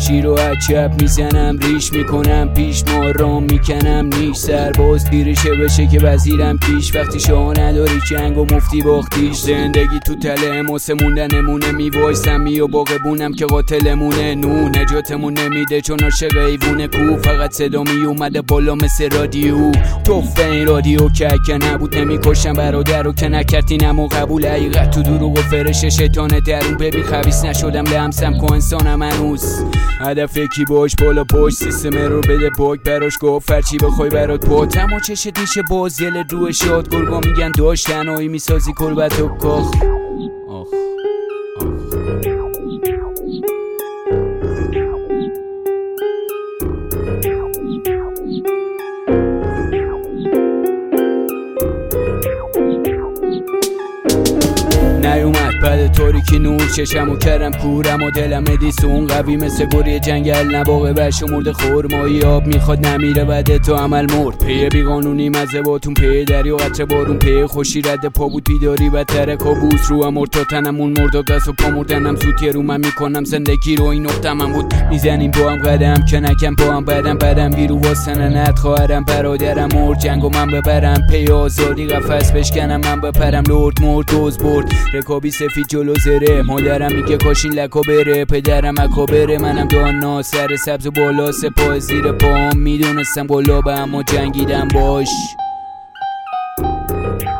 شمشیر رو از چپ میزنم، ریش میکنم پیش، مارام میکنم نیش. سرباز دیرشه بشه که وزیرم پیش، وقتی شاه نداری جنگ و مفتی باختیش. زندگی تو تله ماسه موندنمونه، میوایسم و باقبونم که قاتلمونه. نو نجاتمون نمیده چون عاشق ایوونه کو، فقط صدا می اومده بالا مثل رادیو. توفه این رادیو که نبود نمیکشم برادر رو که نکردینم و قبول. حقیقت تو دروغ و فرش شیطان درون، ببین خبیث نشدم لمسم که انسانم هنوز. هدف کی باش بالا باش، سیستم رو بده باگ براش گفت هرچی بخوای برات پاتم و چشت میشه باز. یل دو شاد گرگا میگن داشتن آیی میسازی کربت و کاخ. نیومد بعد تاریکی نور، چشمو کردم کورم و دلم ادیسون قوی مثل گوری جنگل. نباقه بش مرده خورمایی آب میخواد نمیره بعد تو عمل مرد. پی بیقانونی مزه باتون، پی دریا قطره بارون، پی خوشی رد پا بود بیداری بدتره کابوس. رو هم مرد تا تنمون مرد و گس و پا مردنم سوتی رو من میکنم زندگی رو. این نقطه من بود میزنیم با هم قدم که نکم با هم بدم بیرو واسنه ند خواهرم برادرم مرد. جنگو من ببرم پی آزادی، قفس بشکنم من بپرم. لرد مرد دوز برد رکابی سفید جلو زره، مادرم میگه کاشین لکا بره، پدرم اکا بره. منم دانا سر سبز و بالا سپاه زیر پام، میدونستم بالا به اما جنگیدم باش.